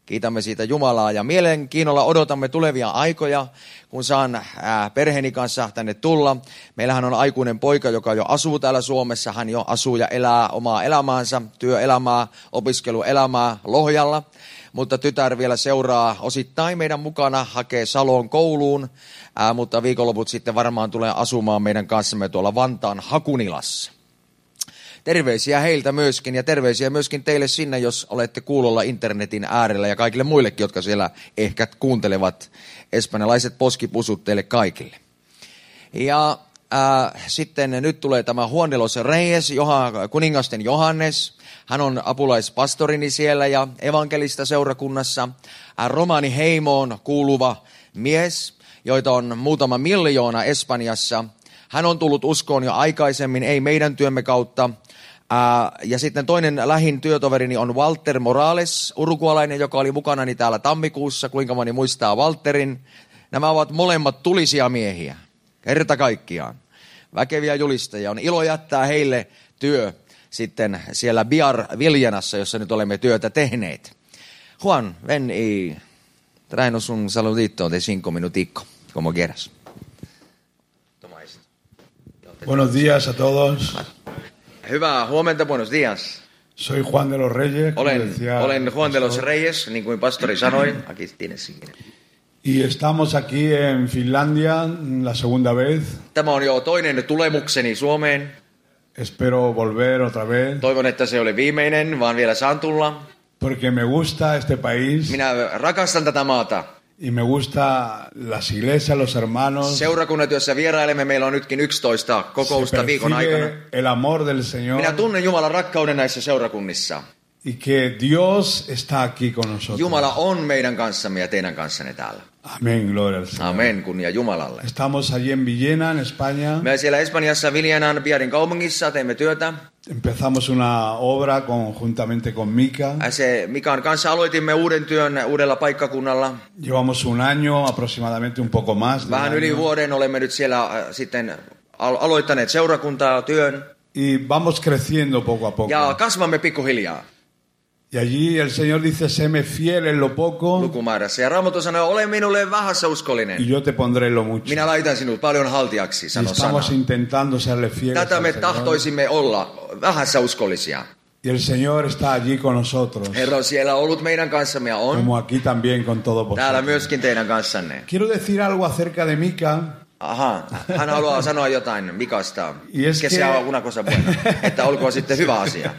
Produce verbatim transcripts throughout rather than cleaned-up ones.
Kiitämme siitä Jumalaa ja mielenkiinnolla odotamme tulevia aikoja, kun saan perheeni kanssa tänne tulla. Meillähän on aikuinen poika, joka jo asuu täällä Suomessa. Hän jo asuu ja elää omaa elämäänsä, työelämää, opiskeluelämää Lohjalla. Mutta tytär vielä seuraa osittain meidän mukana, hakee Saloon kouluun, ää, mutta viikonloput sitten varmaan tulee asumaan meidän kanssamme tuolla Vantaan Hakunilassa. Terveisiä heiltä myöskin ja terveisiä myöskin teille sinne, jos olette kuulolla internetin äärellä ja kaikille muillekin, jotka siellä ehkä kuuntelevat. Espanjalaiset poskipusut teille kaikille. Ja äh, sitten nyt tulee tämä Juan de los Reyes, Joha, kuningasten Johannes. Hän on apulaispastorini siellä ja evankelista seurakunnassa. Äh, romaniheimoon kuuluva mies, joita on muutama miljoona Espanjassa. Hän on tullut uskoon jo aikaisemmin, ei meidän työmme kautta. Ja sitten toinen lähin työtoverini on Walter Morales, urugualainen, joka oli mukanani täällä tammikuussa. Kuinka moni muistaa Walterin? Nämä ovat molemmat tulisia miehiä, kerta kaikkiaan. Väkeviä julistajia. On ilo jättää heille työ sitten siellä Biar Viljanassa, jossa nyt olemme työtä tehneet. Juan, ven y traenos un saludito de cinco minutico, como quieras. Buenos días a todos. Hyvää huomenta, buenos días. Soy Juan de los Reyes. Olen, olen Juan de los Reyes, niin kuin pastori sanoi. Aquí tienes. Y estamos aquí en Finlandia la segunda vez. Tämä on jo toinen tulemukseni Suomeen. Espero volver otra vez. Toivon, että se oli viimeinen, vaan vielä saan tulla. Porque me gusta este país. Minä rakastan tätä maata. Y me gusta las iglesias, los hermanos. Seurakunnat, joissa vierailemme, meillä on nytkin yksitoista kokousta viikon aikana. El amor del Señor. Minä tunnen Jumalan rakkauden näissä seurakunnissa. Y que Dios está aquí con nosotros. Jumala on meidän kanssamme ja teidän kanssanne täällä. Amén, gloria al Señor. Amen, kunnia Jumalalle. Estamos allí en Villena, en España. Me siellä Espanjassa Viljanan Biarin kaupungissa teemme työtä. Empezamos una obra conjuntamente con Mika. Se Mikan kanssa aloitimme uuden työn uudella paikkakunnalla. Llevamos un año, aproximadamente un poco más. Vähän yli vuoden olemme nyt siellä äh, sitten aloittaneet seurakuntaa työn. Y vamos creciendo poco a poco. Ja kasvamme pikkuhiljaa. Y allí el Señor dice, séme fiel en lo poco. Lukumäärässä. Ja Raamattu sanoo, ole minulle vähässä uskollinen. Y yo te pondré en lo mucho. Minä laitan sinut paljon haltijaksi, sanoo sana. Estamos intentando serle fieles. Tätä me tahtoisimme olla, vähässä uskollisia. Y el Señor está allí con nosotros. Herra on siellä ollut meidän kanssamme ja on. Como aquí también con todos vosotros. Täällä myöskin teidän kanssanne. Quiero decir algo acerca de Mika. Aha, hän haluaa sanoa jotain Mikasta. Es que sea una cosa buena. Että olkoon sitten hyvä asia.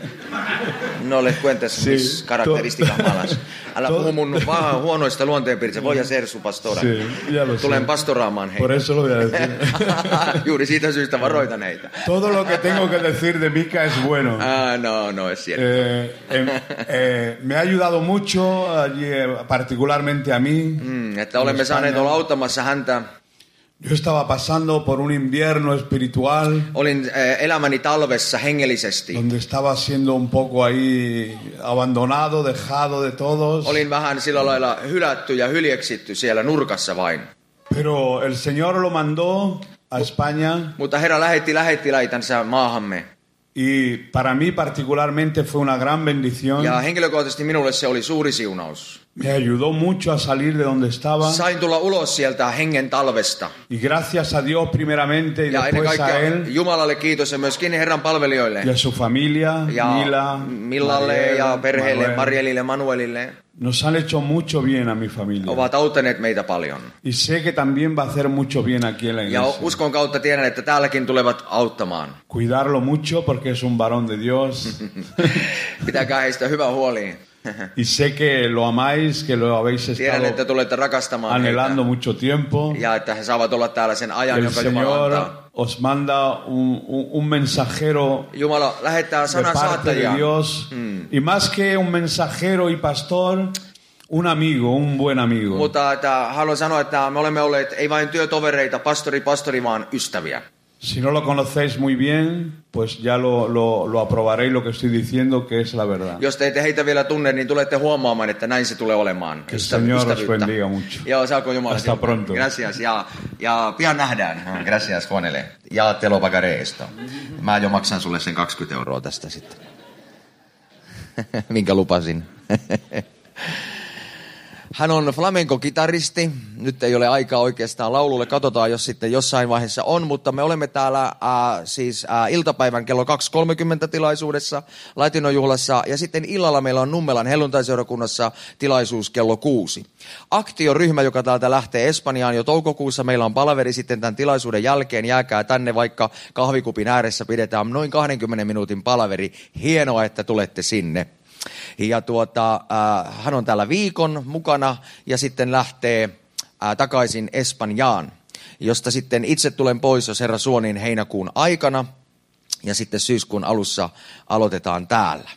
No le cuentes sí, mis características to- malas. Älä to- puhu mun vaan huonoista luonteenpiirteistä. Voy a ser su pastora. Sí, ya lo Tulen sé. pastoraamaan heitä. Por eso lo voy a decir. Juuri siitä syystä varoitan heitä. Todo lo que tengo que decir de Mika es bueno. Ah, no, no es cierto. Eh, eh, eh, me ha ayudado mucho, allí, eh, particularmente a mí. Mm, että olemme saaneet olla auttamassa häntä. Yo estaba pasando por un invierno espiritual. Olin eh, elämäni talvessa hengellisesti. Donde estaba siendo un poco ahí abandonado, dejado de todos. Olin vähän sillä lailla hylätty ja hyljeksitty siellä nurkassa vain. Pero el Señor lo mandó a España. Mutta Herra lähetti lähettiläitänsä maahamme. Y para mí particularmente fue una gran bendición. Ja henkilökohtaisesti minulle se oli suuri siunaus. Me ayudó mucho a salir de donde estaba. Sain tulla ulos sieltä hengen talvesta. Y gracias a Dios primeramente y ja ennen después a kaikkea él. Jumalalle kiitos ja myöskin Herran palvelijoille. Y a su familia, ja Mila, Millalle Mariel, ja perheelle, Manuel. Marielille, Manuelille. Nos han hecho mucho bien a mi familia. Ovat auttaneet meitä paljon. Y sé que también va a hacer mucho bien aquí en la Ja iglesia. uskon kautta tiedän, että täälläkin tulevat auttamaan. Cuidarlo mucho porque es un varón de Dios. Pitäkää heistä hyvä huoli. Y sé que lo amáis, que lo habéis Tiedän, että estado tulette rakastamaan anhelando heitä. mucho tiempo. Ja että he saavat olla täällä sen ajan, El jonka Jumala antaa. Señor os manda un, un, un mensajero Jumala lähettää de sanan parte de saattajia. Dios. Mm. Y más que un mensajero y pastor, un amigo, un buen amigo. Mutta että haluan sanoa, että me olemme olleet ei vain työtovereita, pastori, pastori, vaan ystäviä. Si no lo conocéis muy bien, pues ya lo, lo, lo aprobaréis lo que estoy diciendo, que es la verdad. Jos te ette heitä vielä tunne, niin tulette huomaamaan, että näin se tulee olemaan. Que el Señor os bendiga mucho. Joo, saako Jumala. Hasta pronto. Gracias. Ja, ja pian nähdään. Gracias Juanelle. Ja te lo pagaré esto. Mä jo maksan sulle sen kaksikymmentä euroa tästä sitten. Minkä lupasin. Hän on flamenco-kitaristi. Nyt ei ole aikaa oikeastaan laululle. Katsotaan, jos sitten jossain vaiheessa on. Mutta me olemme täällä äh, siis äh, iltapäivän kello kaksi kolmekymmentä tilaisuudessa Latinojuhlassa. Ja sitten illalla meillä on Nummelan helluntaiseurakunnassa tilaisuus kello kuusi. Aktio-ryhmä, joka täältä lähtee Espanjaan jo toukokuussa. Meillä on palaveri sitten tämän tilaisuuden jälkeen. Jääkää tänne, vaikka kahvikupin ääressä pidetään noin kahdenkymmenen minuutin palaveri. Hienoa, että tulette sinne. Ja tuota, äh, hän on täällä viikon mukana ja sitten lähtee äh, takaisin Espanjaan, josta sitten itse tulen pois, jos Herra suo, niin heinäkuun aikana. Ja sitten syyskuun alussa aloitetaan täällä.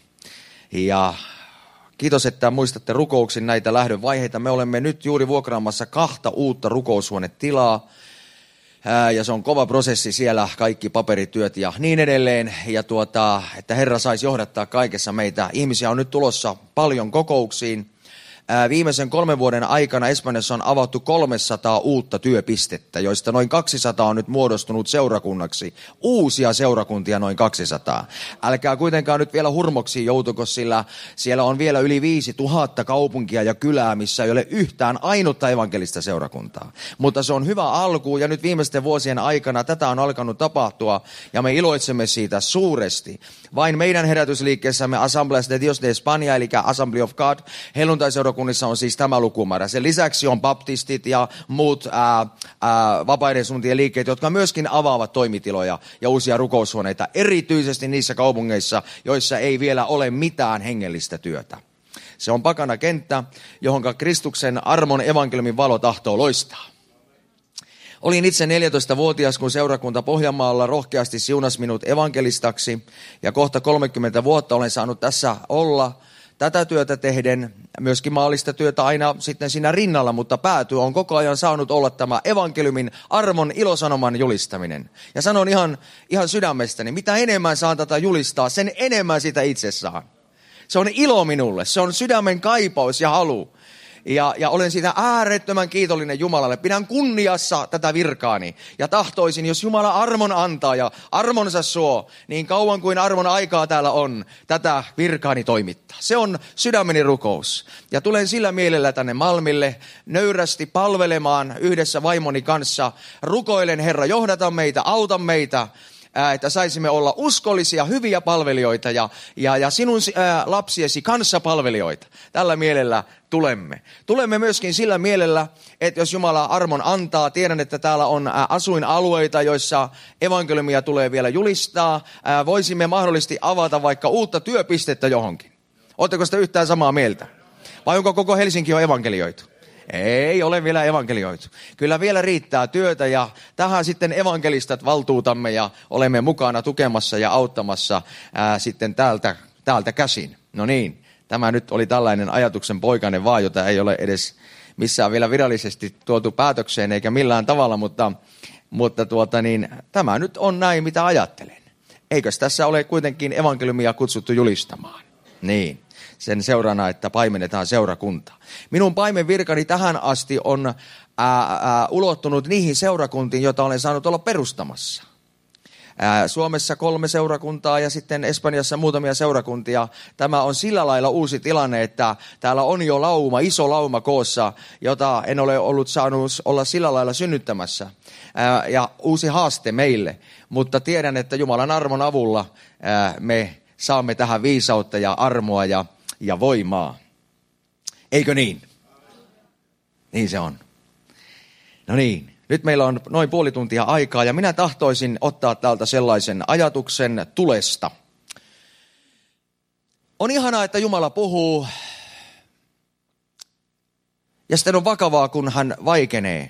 Ja kiitos, että muistatte rukouksin näitä lähdön vaiheita. Me olemme nyt juuri vuokraamassa kahta uutta rukoushuonetilaa. Ja se on kova prosessi siellä, kaikki paperityöt ja niin edelleen. Ja tuota, että Herra saisi johdattaa kaikessa meitä. Ihmisiä on nyt tulossa paljon kokouksiin. Viimeisen kolmen vuoden aikana Espanjassa on avattu kolmesataa uutta työpistettä, joista noin kaksisataa on nyt muodostunut seurakunnaksi. Uusia seurakuntia noin kaksisataa. Älkää kuitenkaan nyt vielä hurmoksiin joutuko, sillä siellä on vielä yli viisi tuhatta kaupunkia ja kylää, missä ei ole yhtään ainutta evankelista seurakuntaa. Mutta se on hyvä alku ja nyt viimeisten vuosien aikana tätä on alkanut tapahtua ja me iloitsemme siitä suuresti. Vain meidän herätysliikkeessämme Asambleas de Dios de España, eli Assembly of God, helluntaiseurakunnissa on siis tämä lukumäärä. Sen lisäksi on baptistit ja muut ää, ää, vapaiden suuntien liikkeet, jotka myöskin avaavat toimitiloja ja uusia rukoushuoneita, erityisesti niissä kaupungeissa, joissa ei vielä ole mitään hengellistä työtä. Se on pakana kenttä, johon Kristuksen armon evankeliumin valo tahtoo loistaa. Olin itse neljätoistavuotias, kun seurakunta Pohjanmaalla rohkeasti siunasi minut evankelistaksi. Ja kohta kolmekymmentä vuotta olen saanut tässä olla tätä työtä tehden, myöskin maallista työtä aina sitten siinä rinnalla, mutta pääty on koko ajan saanut olla tämä evankeliumin armon ilosanoman julistaminen. Ja sanon ihan, ihan sydämestäni, mitä enemmän saan tätä julistaa, sen enemmän sitä itse saan. Se on ilo minulle, se on sydämen kaipaus ja halu. Ja, ja olen siitä äärettömän kiitollinen Jumalalle. Pidän kunniassa tätä virkaani ja tahtoisin, jos Jumala armon antaa ja armonsa suo, niin kauan kuin armon aikaa täällä on, tätä virkaani toimittaa. Se on sydämeni rukous. Ja tulen sillä mielellä tänne Malmille nöyrästi palvelemaan yhdessä vaimoni kanssa. Rukoilen, Herra, johdata meitä, auta meitä, että saisimme olla uskollisia, hyviä palvelijoita ja, ja, ja sinun ää, lapsiesi kanssapalvelijoita. Tällä mielellä tulemme. Tulemme myöskin sillä mielellä, että jos Jumala armon antaa, tiedän, että täällä on ää, asuinalueita, joissa evankeliumia tulee vielä julistaa. Ää, voisimme mahdollisesti avata vaikka uutta työpistettä johonkin. Oletteko sitä yhtään samaa mieltä? Vai onko koko Helsinki jo evankelioitu? Ei ole vielä evankelioitu. Kyllä vielä riittää työtä ja tähän sitten evankelistat valtuutamme ja olemme mukana tukemassa ja auttamassa ää, sitten täältä, täältä käsin. No niin, tämä nyt oli tällainen ajatuksen poikainen vaan, jota ei ole edes missään vielä virallisesti tuotu päätökseen eikä millään tavalla, mutta, mutta tuota niin, tämä nyt on näin, mitä ajattelen. Eikös tässä ole kuitenkin evankeliumia kutsuttu julistamaan? Niin. Sen seurana, että paimennetaan seurakuntaa. Minun paimenvirkani tähän asti on ää, ää, ulottunut niihin seurakuntiin, joita olen saanut olla perustamassa. Ää, Suomessa kolme seurakuntaa ja sitten Espanjassa muutamia seurakuntia. Tämä on sillä lailla uusi tilanne, että täällä on jo lauma, iso lauma koossa, jota en ole ollut saanut olla sillä lailla synnyttämässä. Ää, ja uusi haaste meille, mutta tiedän, että Jumalan armon avulla ää, me saamme tähän viisautta ja armoa ja ja voimaa. Eikö niin? Niin se on. No niin, nyt meillä on noin puoli tuntia aikaa ja minä tahtoisin ottaa täältä sellaisen ajatuksen tulesta. On ihanaa, että Jumala puhuu ja sitten on vakavaa, kun hän vaikenee.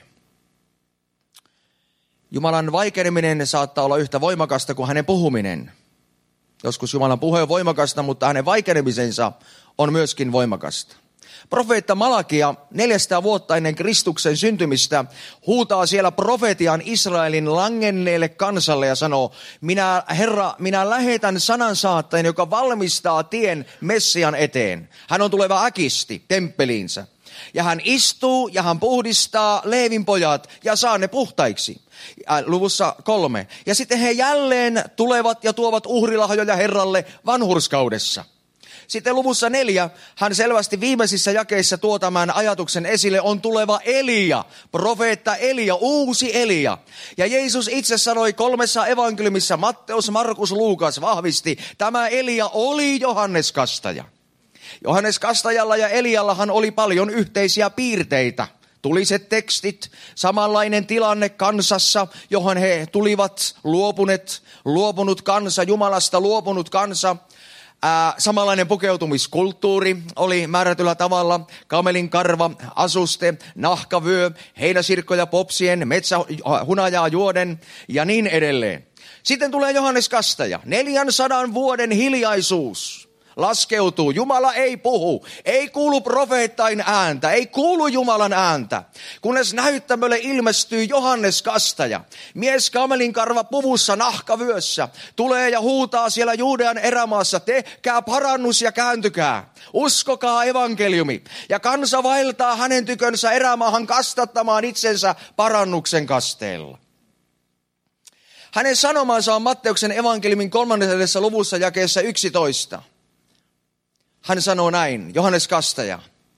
Jumalan vaikeneminen saattaa olla yhtä voimakasta kuin hänen puhuminen. Joskus Jumalan puhe on voimakasta, mutta hänen vaikenemisensa on myöskin voimakasta. Profeetta Malakia neljäsataa vuotta ennen Kristuksen syntymistä huutaa siellä profetian Israelin langenneelle kansalle ja sanoo, minä, Herra, minä lähetän sanansaattajien, joka valmistaa tien Messian eteen. Hän on tuleva äkisti temppeliinsä. Ja hän istuu ja hän puhdistaa Leevin pojat ja saa ne puhtaiksi. Luvussa kolme. Ja sitten he jälleen tulevat ja tuovat uhrilahjoja Herralle vanhurskaudessa. Sitten luvussa neljä, hän selvästi viimeisissä jakeissa tuo tämän ajatuksen esille, on tuleva Elia, profeetta Elia, uusi Elia. Ja Jeesus itse sanoi kolmessa evankeliumissa, Matteus, Markus, Luukas vahvisti, tämä Elia oli Johannes Kastaja. Johannes Kastajalla ja Eliallahan oli paljon yhteisiä piirteitä. Tuliset tekstit, samanlainen tilanne kansassa, johon he tulivat, luopuneet, luopunut kansa, Jumalasta luopunut kansa. Ää, samanlainen pukeutumiskulttuuri oli määrätyllä tavalla, kamelin karva, asuste, nahkavyö, heinäsirkkoja popsien, metsähunajaa juoden ja niin edelleen. Sitten tulee Johannes Kastaja, neljänsadan vuoden hiljaisuus. Laskeutuu. Jumala ei puhu. Ei kuulu profeettain ääntä. Ei kuulu Jumalan ääntä. Kunnes näyttämölle ilmestyy Johannes Kastaja. Mies kamelin karva puvussa nahkavyössä. Tulee ja huutaa siellä Juudean erämaassa. Tehkää parannus ja kääntykää. Uskokaa evankeliumi. Ja kansa vaeltaa hänen tykönsä erämaahan kastattamaan itsensä parannuksen kasteella. Hänen sanomansa on Matteuksen evankeliumin kolmannessa luvussa jakeessa yksitoista. Hän sanoo näin, Johannes Kastaja,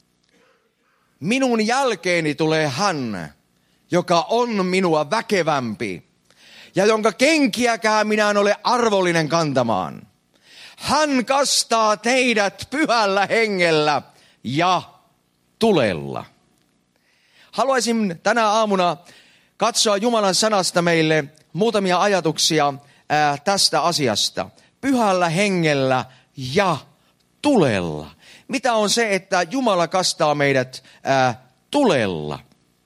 minun jälkeeni tulee hän, joka on minua väkevämpi ja jonka kenkiäkään minä en ole arvollinen kantamaan. Hän kastaa teidät pyhällä hengellä ja tulella. Haluaisin tänä aamuna katsoa Jumalan sanasta meille muutamia ajatuksia ää, tästä asiasta. Pyhällä hengellä ja tulella. Mitä on se, että Jumala kastaa meidät ää, tulella?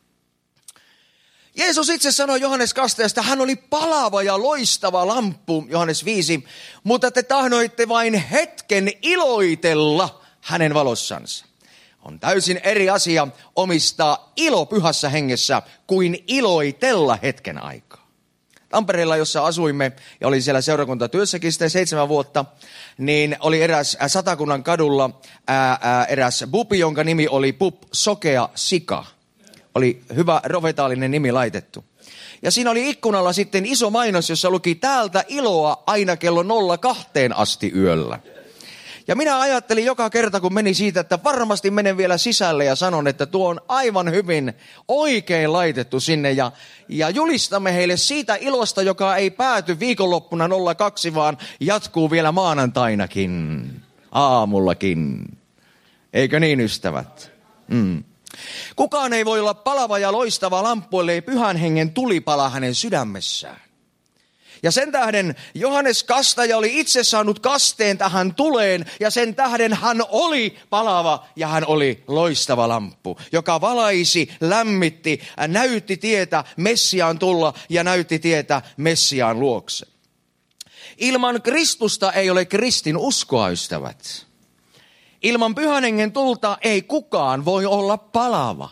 Jeesus itse sanoi Johannes Kastajasta, hän oli palava ja loistava lamppu, Johannes viisi, mutta te tahdoitte vain hetken iloitella hänen valossansa. On täysin eri asia omistaa ilo pyhässä hengessä kuin iloitella hetken aikaa. Tampereella, jossa asuimme ja olin siellä seurakuntatyössäkin sitten seitsemän vuotta, niin oli eräs Satakunnan kadulla ää, ää, eräs pubi, jonka nimi oli Pub Sokea Sika. Oli hyvä profetaalinen nimi laitettu. Ja siinä oli ikkunalla sitten iso mainos, jossa luki täältä iloa aina kello nolla kahteen asti yöllä. Ja minä ajattelin joka kerta, kun meni siitä, että varmasti menen vielä sisälle ja sanon, että tuo on aivan hyvin oikein laitettu sinne. Ja, ja julistamme heille siitä ilosta, joka ei pääty viikonloppuna nolla kaksi, vaan jatkuu vielä maanantainakin, aamullakin. Eikö niin, ystävät? Mm. Kukaan ei voi olla palava ja loistava lamppu, ellei pyhän hengen tuli pala hänen sydämessään. Ja sen tähden Johannes Kastaja oli itse saanut kasteen tähän tuleen ja sen tähden hän oli palava ja hän oli loistava lamppu, joka valaisi, lämmitti, näytti tietä Messiaan tulla ja näytti tietä Messiaan luokse. Ilman Kristusta ei ole kristin uskoa, ystävät. Ilman pyhän hengen tulta ei kukaan voi olla palava.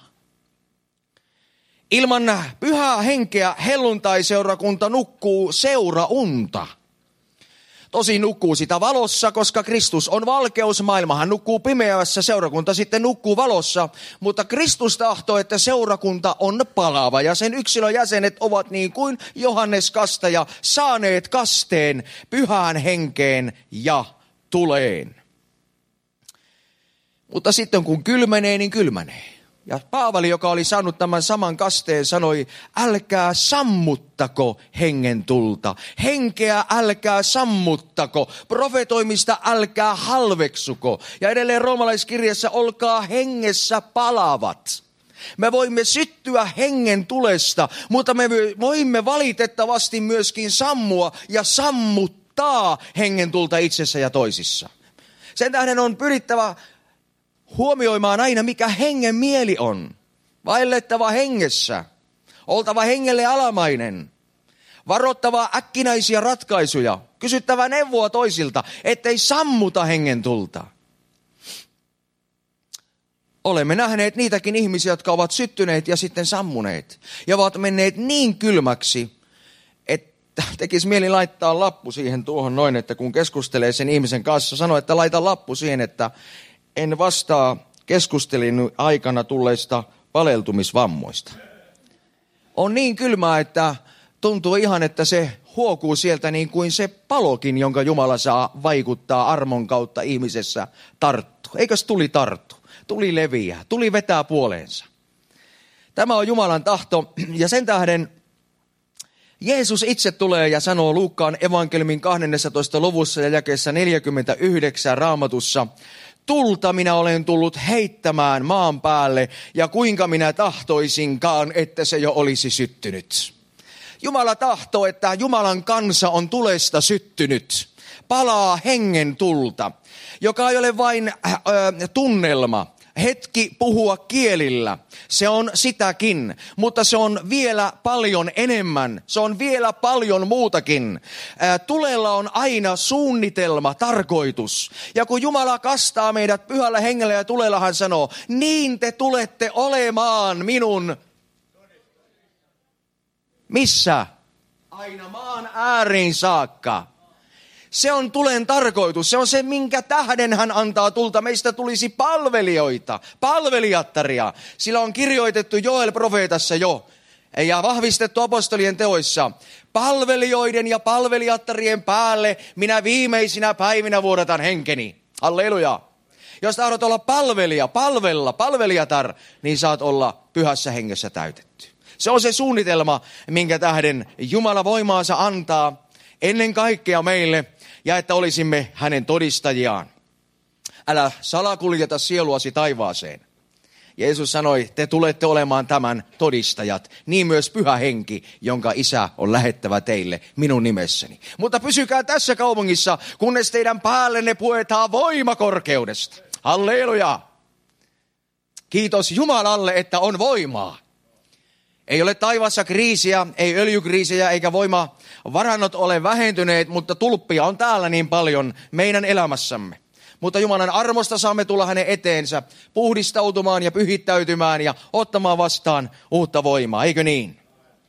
Ilman pyhää henkeä helluntaiseurakunta nukkuu seuraunta. Tosi nukkuu sitä valossa, koska Kristus on valkeus. Maailmahan nukkuu pimeässä, seurakunta sitten nukkuu valossa. Mutta Kristus tahtoo, että seurakunta on palava ja sen yksilön jäsenet ovat niin kuin Johannes Kastaja saaneet kasteen pyhään henkeen ja tuleen. Mutta sitten kun kylmenee, niin kylmenee. Ja Paavali, joka oli saanut tämän saman kasteen, sanoi, älkää sammuttako hengen tulta. Henkeä älkää sammuttako. Profetoimista älkää halveksuko. Ja edelleen roomalaiskirjassa, olkaa hengessä palavat. Me voimme syttyä hengen tulesta, mutta me voimme valitettavasti myöskin sammua ja sammuttaa hengen tulta itsessä ja toisissa. Sen tähden on pyrittävä huomioimaan aina, mikä hengen mieli on. Vaellettava hengessä. Oltava hengelle alamainen. Varoittava äkkinäisiä ratkaisuja. Kysyttävä neuvoa toisilta, ettei sammuta hengen tulta. Olemme nähneet niitäkin ihmisiä, jotka ovat syttyneet ja sitten sammuneet. Ja ovat menneet niin kylmäksi, että tekisi mieli laittaa lappu siihen tuohon noin, että kun keskustelee sen ihmisen kanssa, sanoo, että laita lappu siihen, että en vastaa keskustelin aikana tulleista paleltumisvammoista. On niin kylmää, että tuntuu ihan, että se huokuu sieltä niin kuin se palokin, jonka Jumala saa vaikuttaa armon kautta ihmisessä tarttu. Eikös tuli tarttu? Tuli leviää, tuli vetää puoleensa. Tämä on Jumalan tahto ja sen tähden Jeesus itse tulee ja sanoo Luukkaan evankeliumin kahdennessatoista luvussa ja jakeessa neljäkymmentäyhdeksän Raamatussa, tulta minä olen tullut heittämään maan päälle ja kuinka minä tahtoisinkaan, että se jo olisi syttynyt. Jumala tahtoo, että Jumalan kansa on tulesta syttynyt, palaa hengen tulta, joka ei ole vain äh, tunnelma. Hetki puhua kielillä, se on sitäkin, mutta se on vielä paljon enemmän, se on vielä paljon muutakin. Ää, tulella on aina suunnitelma, tarkoitus. Ja kun Jumala kastaa meidät pyhällä hengellä ja tulella, hän sanoo, niin te tulette olemaan minun. Missä? Aina maan ääriin saakka. Se on tulen tarkoitus, se on se, minkä tähden hän antaa tulta. Meistä tulisi palvelijoita, palvelijattaria. Sillä on kirjoitettu Joel profeetassa jo ja vahvistettu apostolien teoissa. Palvelijoiden ja palvelijattarien päälle minä viimeisinä päivinä vuodatan henkeni. Halleluja. Jos tahdot olla palvelija, palvella, palvelijatar, niin saat olla pyhässä hengessä täytetty. Se on se suunnitelma, minkä tähden Jumala voimaansa antaa ennen kaikkea meille, ja että olisimme hänen todistajiaan. Älä salakuljeta sieluasi taivaaseen. Jeesus sanoi, te tulette olemaan tämän todistajat, niin myös Pyhä Henki, jonka Isä on lähettävä teille minun nimessäni. Mutta pysykää tässä kaupungissa, kunnes teidän päällenne puetaan voima korkeudesta. Halleluja! Kiitos Jumalalle, että on voimaa. Ei ole taivaassa kriisiä, ei öljykriisiä eikä voimavarannot ole vähentyneet, mutta tulppia on täällä niin paljon meidän elämässämme. Mutta Jumalan armosta saamme tulla hänen eteensä puhdistautumaan ja pyhittäytymään ja ottamaan vastaan uutta voimaa, eikö niin?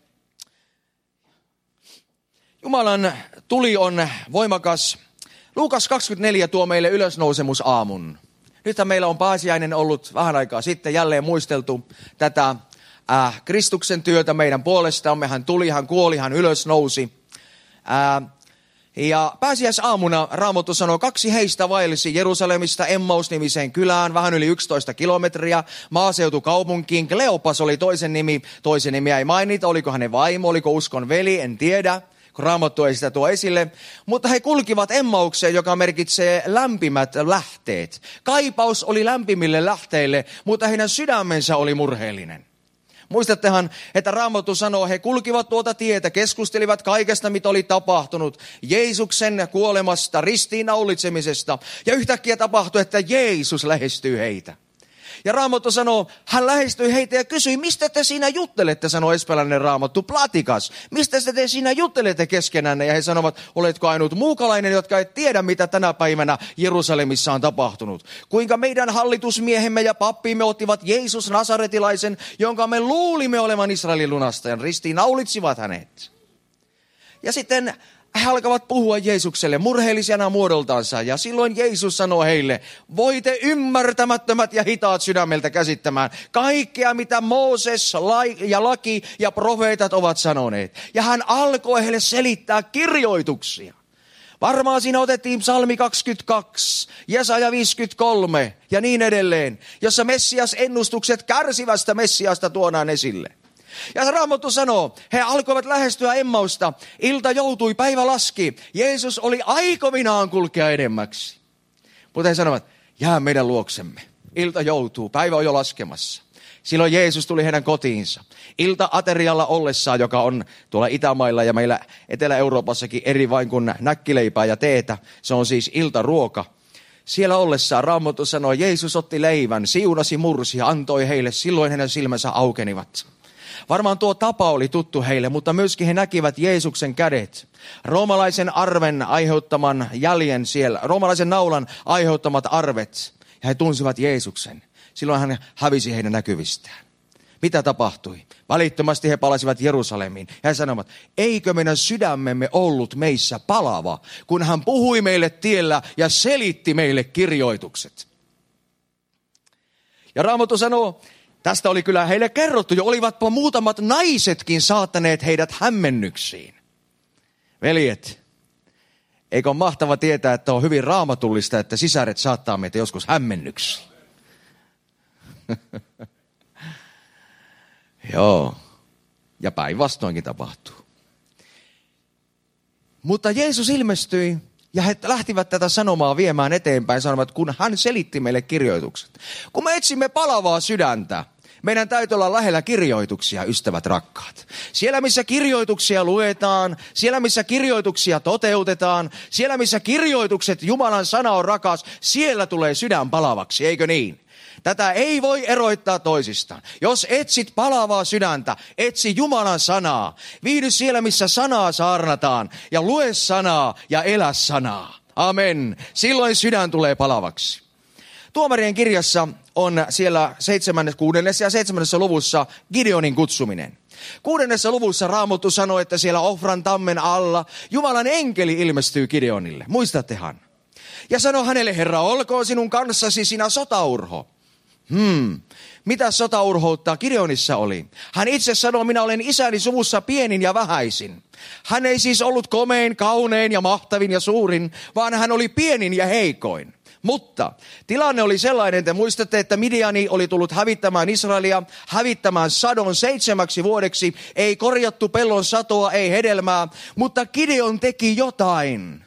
Jumalan tuli on voimakas. Luukas kaksikymmentäneljä tuo meille ylösnousemusaamun. Nythän meillä on pääsiäinen ollut vähän aikaa sitten jälleen muisteltu tätä Äh, Kristuksen työtä meidän puolestamme. Hän tuli, hän kuoli, hän ylösnousi. Äh, ja pääsiäisaamuna Raamattu sanoo, kaksi heistä vaellisi Jerusalemista Emmaus-nimiseen kylään, vähän yli yksitoista kilometriä, maaseutukaupunkiin. Kleopas oli toisen nimi, toisen nimiä ei mainita, oliko hänen vaimo, oliko uskon veli, en tiedä, kun Raamattu ei sitä tuo esille. Mutta he kulkivat Emmaukseen, joka merkitsee lämpimät lähteet. Kaipaus oli lämpimille lähteille, mutta heidän sydämensä oli murheellinen. Muistattehan, että Raamattu sanoo, he kulkivat tuota tietä, keskustelivat kaikesta, mitä oli tapahtunut, Jeesuksen kuolemasta, ristiinnaulitsemisesta, ja yhtäkkiä tapahtui, että Jeesus lähestyy heitä. Ja Raamattu sanoo, hän lähestyi heitä ja kysyi, mistä te siinä juttelette, sanoi espanjalainen Raamattu, platikas. Mistä te siinä juttelette keskenänne? Ja he sanovat, oletko ainut muukalainen, jotka et tiedä, mitä tänä päivänä Jerusalemissa on tapahtunut. Kuinka meidän hallitusmiehemme ja pappimme ottivat Jeesus Nasaretilaisen, jonka me luulimme olevan Israelin lunastajan, ristiinnaulitsivat hänet. Ja sitten he alkavat puhua Jeesukselle murheellisena muodoltaansa ja silloin Jeesus sanoo heille, voitte ymmärtämättömät ja hitaat sydämeltä käsittämään kaikkea, mitä Mooses ja laki ja profeetat ovat sanoneet. Ja hän alkoi heille selittää kirjoituksia. Varmaan siinä otettiin psalmi kaksikymmentäkaksi, Jesaja viisikymmentäkolme ja niin edelleen, jossa Messias-ennustukset kärsivästä Messiasta tuodaan esille. Ja Raamattu sanoo, he alkoivat lähestyä Emmausta, ilta joutui, päivä laski, Jeesus oli aikovinaan kulkea edemmäksi. Mutta he sanovat, jää meidän luoksemme, ilta joutuu, päivä on jo laskemassa. Silloin Jeesus tuli heidän kotiinsa, ilta-aterialla ollessaan, joka on tuolla Itämailla ja meillä Etelä-Euroopassakin eri vain kuin näkkileipää ja teetä, se on siis iltaruoka. Siellä ollessaan Raamattu sanoo, Jeesus otti leivän, siunasi, mursi ja antoi heille, silloin heidän silmänsä aukenivat. Varmaan tuo tapa oli tuttu heille, mutta myöskin he näkivät Jeesuksen kädet. Roomalaisen arven aiheuttaman jäljen siellä, roomalaisen naulan aiheuttamat arvet. Ja he tunsivat Jeesuksen. Silloin hän hävisi heidän näkyvistään. Mitä tapahtui? Välittömästi he palasivat Jerusalemiin. Ja he sanovat, eikö meidän sydämemme ollut meissä palava, kun hän puhui meille tiellä ja selitti meille kirjoitukset. Ja Raamattu sanoo, tästä oli kyllä heille kerrottu jo, olivatpa muutamat naisetkin saattaneet heidät hämmennyksiin. Veljet, eikö ole mahtava tietää, että on hyvin raamatullista, että sisaret saattaa meitä joskus hämmennyksi. Joo, ja päinvastoinkin tapahtuu. Mutta Jeesus ilmestyi ja he lähtivät tätä sanomaa viemään eteenpäin, sanomaan, kun hän selitti meille kirjoitukset. Kun me etsimme palavaa sydäntä, meidän täytyy olla lähellä kirjoituksia, ystävät rakkaat. Siellä, missä kirjoituksia luetaan, siellä, missä kirjoituksia toteutetaan, siellä, missä kirjoitukset, Jumalan sana on rakas, siellä tulee sydän palavaksi, eikö niin? Tätä ei voi eroittaa toisistaan. Jos etsit palavaa sydäntä, etsi Jumalan sanaa. Viihdy siellä, missä sanaa saarnataan, ja lue sanaa ja elä sanaa. Amen. Silloin sydän tulee palavaksi. Tuomarien kirjassa on siellä seitsemännes, kuudennessa ja seitsemännessä luvussa Gideonin kutsuminen. Kuudennessa luvussa Raamattu sanoo, että siellä Ofran tammen alla Jumalan enkeli ilmestyy Gideonille. Muistattehan? Ja sanoo hänelle, Herra, olkoon sinun kanssasi sinä sotaurho. Hmm. Mitä sotaurhoutta Gideonissa oli? Hän itse sanoi, minä olen isäni suvussa pienin ja vähäisin. Hän ei siis ollut komein, kaunein ja mahtavin ja suurin, vaan hän oli pienin ja heikoin. Mutta tilanne oli sellainen, että muistatte, että Midiani oli tullut hävittämään Israelia, hävittämään sadon seitsemäksi vuodeksi. Ei korjattu pellon satoa, ei hedelmää, mutta Gideon teki jotain.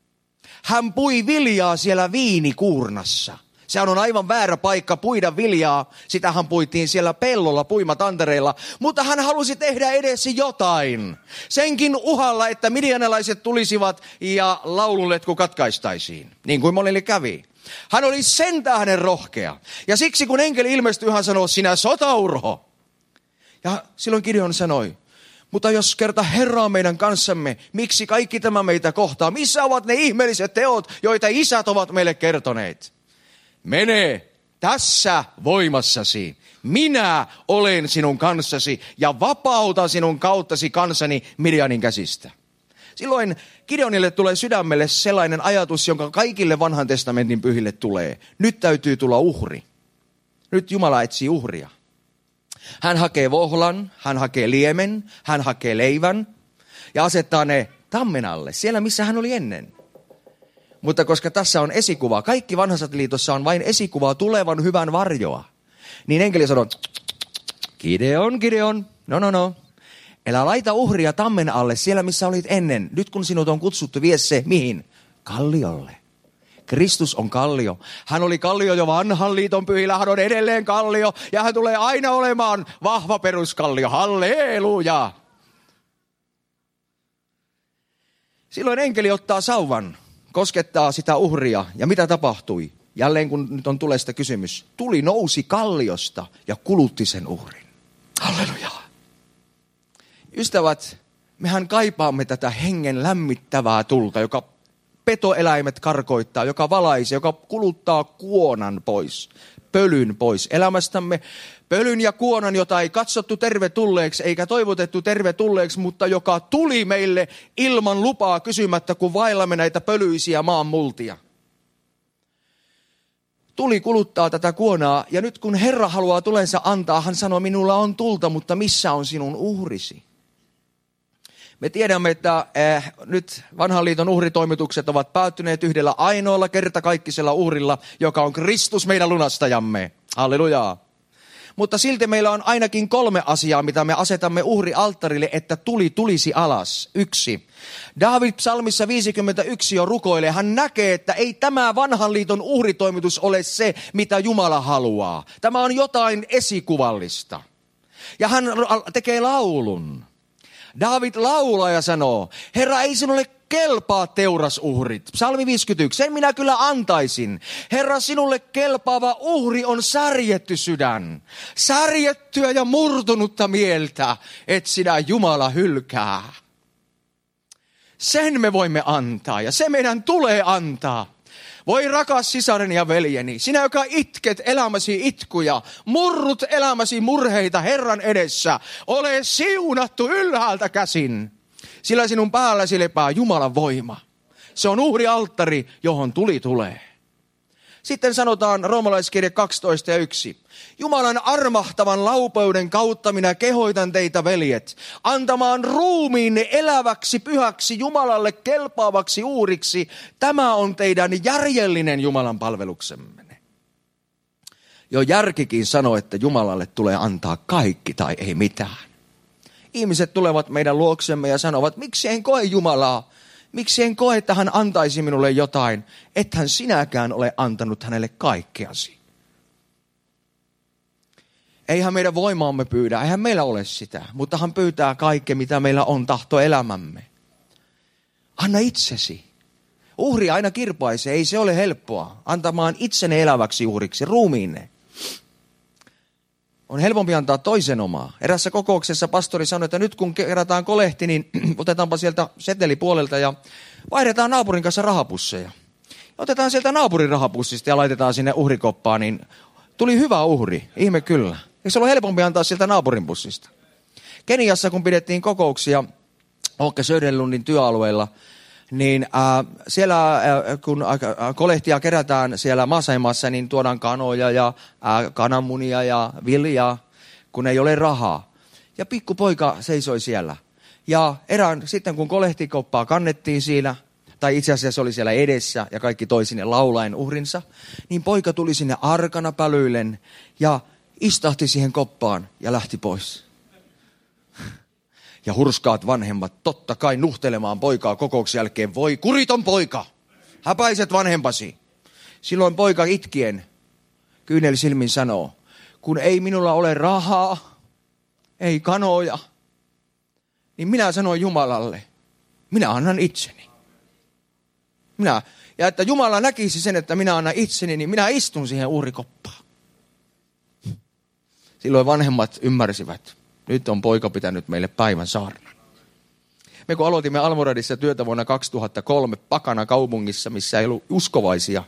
Hän pui viljaa siellä viinikuurnassa. Sehän on aivan väärä paikka puida viljaa. Sitähän puitiin siellä pellolla, puimatantereilla. Mutta hän halusi tehdä edes jotain. Senkin uhalla, että midianilaiset tulisivat ja laulunletku katkaistaisiin. Niin kuin monille kävi. Hän oli sen tähden rohkea. Ja siksi kun enkeli ilmestyi, hän sanoi, sinä sotaurho. Ja silloin Gideon sanoi, mutta jos kerta Herra on meidän kanssamme, miksi kaikki tämä meitä kohtaa? Missä ovat ne ihmeelliset teot, joita isät ovat meille kertoneet? Mene tässä voimassasi. Minä olen sinun kanssasi ja vapautan sinun kauttasi kansani Midianin käsistä. Silloin Gideonille tulee sydämelle sellainen ajatus, jonka kaikille vanhan testamentin pyhille tulee. Nyt täytyy tulla uhri. Nyt Jumala etsii uhria. Hän hakee vohlan, hän hakee liemen, hän hakee leivän ja asettaa ne tammen alle, siellä missä hän oli ennen. Mutta koska tässä on esikuva, kaikki vanhassa liitossa on vain esikuvaa tulevan hyvän varjoa, niin enkeli sanoo, Gideon, Gideon, no no no, älä laita uhria tammen alle siellä missä olit ennen. Nyt kun sinut on kutsuttu, vie se mihin? Kalliolle. Kristus on kallio. Hän oli kallio jo vanhan liiton pyhillä, hän on edelleen kallio ja hän tulee aina olemaan vahva peruskallio. Halleluja! Silloin enkeli ottaa sauvan, koskettaa sitä uhria ja mitä tapahtui? Jälleen kun nyt on tulee sitä kysymys. Tuli nousi kalliosta ja kulutti sen uhrin. Halleluja! Ystävät, mehän kaipaamme tätä hengen lämmittävää tulta, joka petoeläimet karkoittaa, joka valaisee, joka kuluttaa kuonan pois, pölyn pois elämästämme. Pölyn ja kuonan, jota ei katsottu tervetulleeksi eikä toivotettu tervetulleeksi, mutta joka tuli meille ilman lupaa kysymättä, kun vaillamme näitä pölyisiä maan multia. Tuli kuluttaa tätä kuonaa ja nyt kun Herra haluaa tulensa antaa, hän sanoo, minulla on tulta, mutta missä on sinun uhrisi? Me tiedämme, että äh, nyt vanhan liiton uhritoimitukset ovat päättyneet yhdellä ainoalla kertakaikkisella uhrilla, joka on Kristus meidän lunastajamme. Hallelujaa. Mutta silti meillä on ainakin kolme asiaa, mitä me asetamme uhrialttarille, että tuli tulisi alas. Yksi. Daavid psalmissa viisikymmentäyksi jo rukoilee. Hän näkee, että ei tämä vanhan liiton uhritoimitus ole se, mitä Jumala haluaa. Tämä on jotain esikuvallista. Ja hän tekee laulun. Daavid laulaa ja sanoo, Herra, ei sinulle kelpaa teurasuhrit. Psalmi viisikymmentäyksi, sen minä kyllä antaisin. Herra, sinulle kelpaava uhri on särjetty sydän. Särjettyä ja murtunutta mieltä, et sinä Jumala hylkää. Sen me voimme antaa ja se meidän tulee antaa. Voi rakas sisareni ja veljeni, sinä joka itket elämäsi itkuja, murrut elämäsi murheita Herran edessä, ole siunattu ylhäältä käsin, sillä sinun päälläsi lepää Jumalan voima. Se on uhrialttari, johon tuli tulee. Sitten sanotaan Roomalaiskirje kaksitoista ja yksi. Jumalan armahtavan laupeuden kautta minä kehoitan teitä, veljet, antamaan ruumiinne eläväksi, pyhäksi, Jumalalle kelpaavaksi uhriksi. Tämä on teidän järjellinen Jumalan palveluksemme. Jo järkikin sanoo, että Jumalalle tulee antaa kaikki tai ei mitään. Ihmiset tulevat meidän luoksemme ja sanovat, miksi en koe Jumalaa? Miksi en koe, että hän antaisi minulle jotain? Ethän sinäkään ole antanut hänelle kaikkeasi. Eihän meidän voimaamme pyydä, eihän meillä ole sitä, mutta hän pyytää kaikkea, mitä meillä on, tahto elämämme. Anna itsesi. Uhri aina kirpaisee, ei se ole helppoa. Antamaan itsenne eläväksi uhriksi, ruumiinne. On helpompi antaa toisen omaa. Erässä kokouksessa pastori sanoi, että nyt kun kerätään kolehti, niin otetaanpa sieltä setelipuolelta ja vaihdetaan naapurin kanssa rahapusseja. Otetaan sieltä naapurin rahapussista ja laitetaan sinne uhrikoppaan, niin tuli hyvä uhri, ihme kyllä. Eikö se ollut helpompi antaa sieltä naapurin pussista? Keniassa, kun pidettiin kokouksia Åke Söderlundin työalueella, niin äh, siellä äh, kun äh, kolehtia kerätään siellä Masaimassa, niin tuodaan kanoja ja äh, kananmunia ja viljaa, kun ei ole rahaa. Ja pikkupoika seisoi siellä. Ja erään, sitten kun kolehtikoppaa kannettiin siinä, tai itse asiassa se oli siellä edessä ja kaikki toi sinne laulaen uhrinsa, niin poika tuli sinne arkana pälyillen ja istahti siihen koppaan ja lähti pois. Ja hurskaat vanhemmat totta kai nuhtelemaan poikaa kokouksen jälkeen. Voi kuriton poika, häpäiset vanhempasi. Silloin poika itkien kyynelsilmin sanoo, kun ei minulla ole rahaa, ei kanoja, niin minä sanon Jumalalle, minä annan itseni. Minä, ja että Jumala näkisi sen, että minä annan itseni, niin minä istun siihen uhrikoppaan. Silloin vanhemmat ymmärsivät. Nyt on poika pitänyt meille päivän saarnan. Me kun aloitimme Almoradissa työtä vuonna kaksituhattakolme Pakana kaupungissa, missä ei ollut uskovaisia.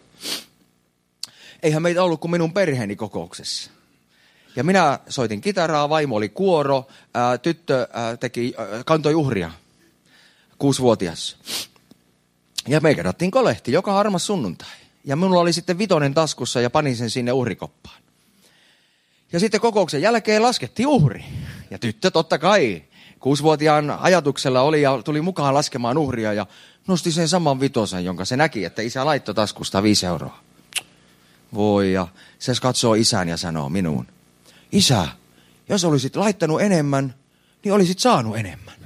Eihän meitä ollut kuin minun perheeni kokouksessa. Ja minä soitin kitaraa, vaimo oli kuoro, ää, tyttö ää, teki, ää, kantoi uhria, kuusivuotias. Ja me kerättiin kolehti joka armas sunnuntai. Ja minulla oli sitten vitonen taskussa ja panin sen sinne uhrikoppaan. Ja sitten kokouksen jälkeen laskettiin uhri. Ja tyttö totta kai kuusivuotiaan ajatuksella oli ja tuli mukaan laskemaan uhria ja nosti sen saman vitosen, jonka se näki, että isä laittoi taskusta viisi euroa. Voi, ja se katsoo isään ja sanoo minuun, isä, jos olisit laittanut enemmän, niin olisit saanut enemmän.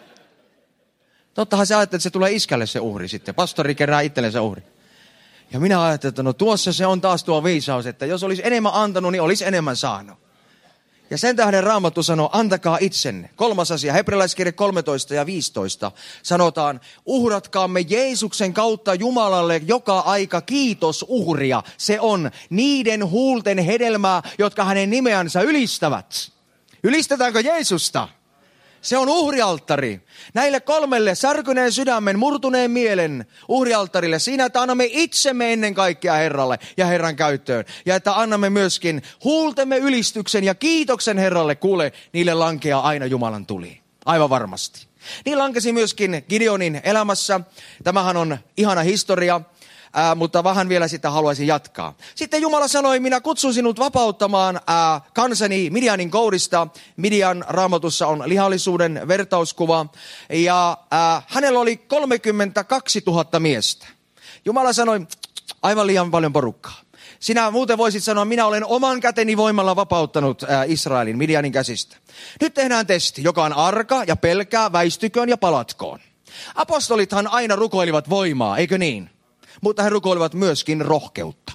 Tottahan se ajattelee, että se tulee iskälle se uhri sitten. Pastori kerää itsellensä uhri. Ja minä ajattelin, että no tuossa se on taas tuo viisaus, että jos olisi enemmän antanut, niin olisi enemmän saanut. Ja sen tähden Raamattu sanoo, antakaa itsenne. Kolmas asia, Hebrealaiskirje kolmetoista ja viisitoista sanotaan, uhratkaamme Jeesuksen kautta Jumalalle joka aika kiitosuhria. Se on niiden huulten hedelmää, jotka hänen nimeänsä ylistävät. Ylistetäänkö Jeesusta? Se on uhrialttari. Näille kolmelle särkyneen sydämen, murtuneen mielen uhrialttarille siinä, että annamme itsemme ennen kaikkea Herralle ja Herran käyttöön. Ja että annamme myöskin huultemme ylistyksen ja kiitoksen Herralle. Kuule, niille lankeaa aina Jumalan tuli. Aivan varmasti. Niin lankesi myöskin Gideonin elämässä. Tämähän on ihana historia. Ää, mutta vähän vielä sitä haluaisin jatkaa. Sitten Jumala sanoi, minä kutsun sinut vapauttamaan ää, kansani Midianin kourista. Midian Raamatussa on lihallisuuden vertauskuva. Ja ää, hänellä oli kolmekymmentäkaksituhatta miestä. Jumala sanoi, aivan liian paljon porukkaa. Sinä muuten voisit sanoa, minä olen oman käteni voimalla vapauttanut ää, Israelin Midianin käsistä. Nyt tehdään testi, joka on arka ja pelkää, väistyköön ja palatkoon. Apostolithan aina rukoilivat voimaa, eikö niin? Mutta he rukoilivat myöskin rohkeutta.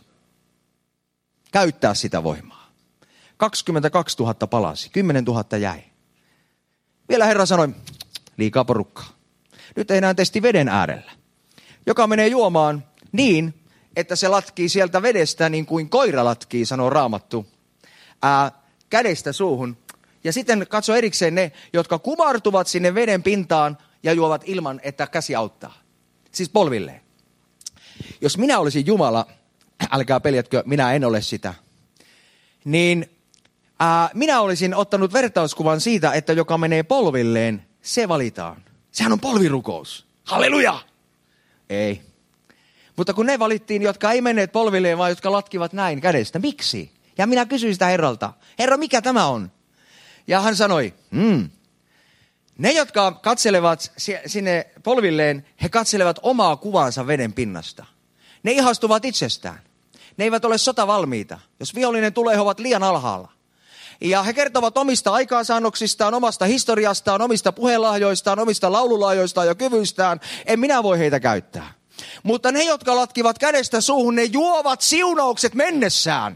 Käyttää sitä voimaa. kaksikymmentäkaksituhatta palasi, kymmenen tuhatta jäi. Vielä Herra sanoi, liikaa porukkaa. Nyt tehdään testi veden äärellä, joka menee juomaan niin, että se latkii sieltä vedestä niin kuin koira latkii, sanoo Raamattu, ää, kädestä suuhun. Ja sitten katso erikseen ne, jotka kumartuvat sinne veden pintaan ja juovat ilman, että käsi auttaa. Siis polvilleen. Jos minä olisin Jumala, älkää peljätkö, minä en ole sitä, niin ää, minä olisin ottanut vertauskuvan siitä, että joka menee polvilleen, se valitaan. Sehän on polvirukous. Halleluja! Ei. Mutta kun ne valittiin, jotka ei menneet polvilleen, vaan jotka latkivat näin kädestä. Miksi? Ja minä kysyin sitä Herralta. Herra, mikä tämä on? Ja hän sanoi, hmm, ne, jotka katselevat sinne polvilleen, he katselevat omaa kuvaansa veden pinnasta. Ne ihastuvat itsestään. Ne eivät ole sotavalmiita. Jos vihollinen tulee, he ovat liian alhaalla. Ja he kertovat omista aikaansaannoksistaan, omasta historiastaan, omista puheenlahjoistaan, omista laululahjoistaan ja kyvyistään. En minä voi heitä käyttää. Mutta ne, jotka latkivat kädestä suuhun, ne juovat siunaukset mennessään.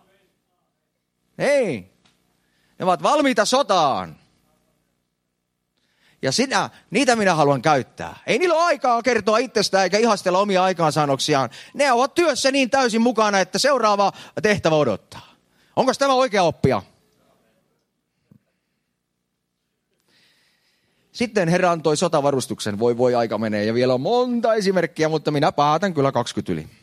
Ei. Ne ovat valmiita sotaan. Ja sinä, niitä minä haluan käyttää. Ei niillä ole aikaa kertoa itsestään eikä ihastella omia aikaansaannoksiaan. Ne ovat työssä niin täysin mukana, että seuraava tehtävä odottaa. Onko tämä oikea oppia? Sitten Herra antoi sotavarustuksen. Voi voi, aika menee. Ja vielä on monta esimerkkiä, mutta minä päätän kyllä kaksikymmentä yli.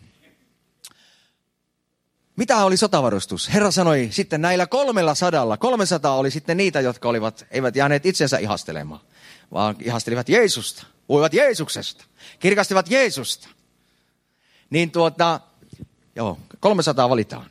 Mitä oli sotavarustus? Herra sanoi sitten näillä kolmella sadalla. kolmesataa oli sitten niitä, jotka olivat, eivät jääneet itsensä ihastelemaan, vaan ihastelivat Jeesusta. Puhuivat Jeesuksesta. Kirkastivat Jeesusta. Niin tuota, joo, kolmesataa valitaan.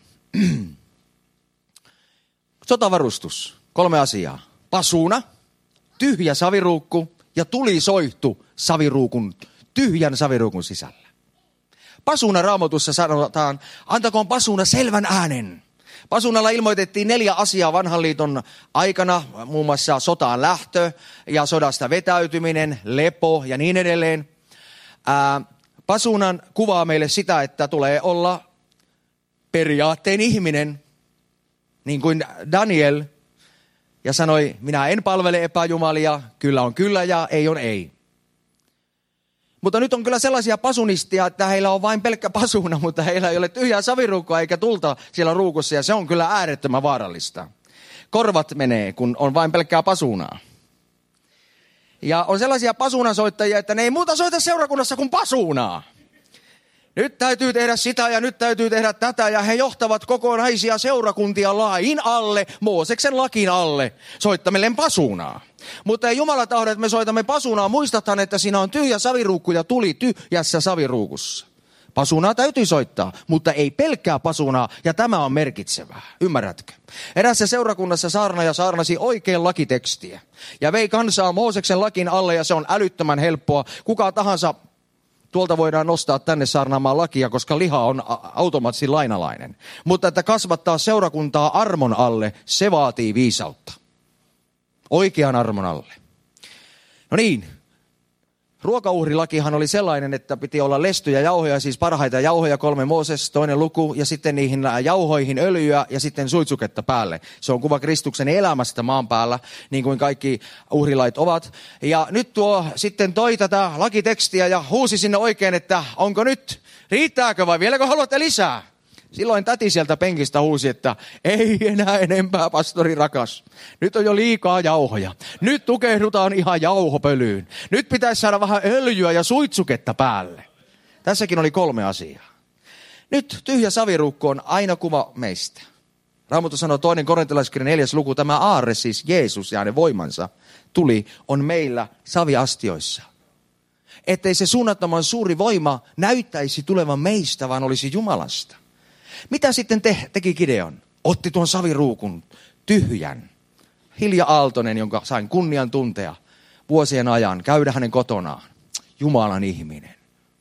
Sotavarustus. Kolme asiaa. Pasuna, tyhjä saviruukku ja tulisoihtu saviruukun, tyhjän saviruukun sisällä. Pasuna Raamatussa sanotaan, antakoon pasuna selvän äänen. Pasunalla ilmoitettiin neljä asiaa vanhan liiton aikana, muun muassa sotaan lähtö ja sodasta vetäytyminen, lepo ja niin edelleen. Ää, pasunan kuvaa meille sitä, että tulee olla periaatteen ihminen, niin kuin Daniel, ja sanoi, minä en palvele epäjumalia, kyllä on kyllä ja ei on ei. Mutta nyt on kyllä sellaisia pasunistia, että heillä on vain pelkkä pasuna, mutta heillä ei ole tyhjää saviruukkoa eikä tulta siellä ruukussa, ja se on kyllä äärettömän vaarallista. Korvat menee, kun on vain pelkkää pasunaa. Ja on sellaisia pasunansoittajia, että ne ei muuta soita seurakunnassa kuin pasunaa. Nyt täytyy tehdä sitä ja nyt täytyy tehdä tätä, ja he johtavat kokonaisia seurakuntia lain alle, Mooseksen lakin alle, soittamellen pasunaa. Mutta ei Jumala tahdo, että me soitamme pasunaa. Muistathan, että siinä on tyhjä saviruukku ja tuli tyhjässä saviruukussa. Pasunaa täytyy soittaa, mutta ei pelkkää pasunaa, ja tämä on merkitsevää. Ymmärrätkö? Erässä seurakunnassa saarnaaja saarnasi oikein lakitekstiä ja vei kansaa Mooseksen lakin alle, ja se on älyttömän helppoa. Kuka tahansa tuolta voidaan nostaa tänne saarnaamaan lakia, koska liha on automaattisesti lainalainen. Mutta että kasvattaa seurakuntaa armon alle, se vaatii viisautta. Oikean armon alle. No niin, ruokauhrilakihan oli sellainen, että piti olla lestyjä jauhoja, siis parhaita jauhoja, kolme Mooses, toinen luku, ja sitten niihin jauhoihin öljyä ja sitten suitsuketta päälle. Se on kuva Kristuksen elämästä maan päällä, niin kuin kaikki uhrilait ovat. Ja nyt tuo sitten toi tätä lakitekstiä ja huusi sinne oikein, että onko nyt, riittääkö vai vieläkö haluatte lisää? Silloin täti sieltä penkistä huusi, että ei enää enempää, pastori rakas. Nyt on jo liikaa jauhoja. Nyt tukehdutaan ihan jauhopölyyn. Nyt pitäisi saada vähän öljyä ja suitsuketta päälle. Tässäkin oli kolme asiaa. Nyt tyhjä saviruukku on aina kuva meistä. Raamattu sanoo toinen korintalaiskirjan neljäs luku, tämä aarre, siis Jeesus ja hänen voimansa, tuli, on meillä saviastioissa. Ettei se suunnattoman suuri voima näyttäisi tulevan meistä, vaan olisi Jumalasta. Mitä sitten te, teki Gideon? Otti tuon saviruukun, tyhjän. Hilja Aaltonen, jonka sain kunnian tuntea vuosien ajan, käydä hänen kotonaan. Jumalan ihminen.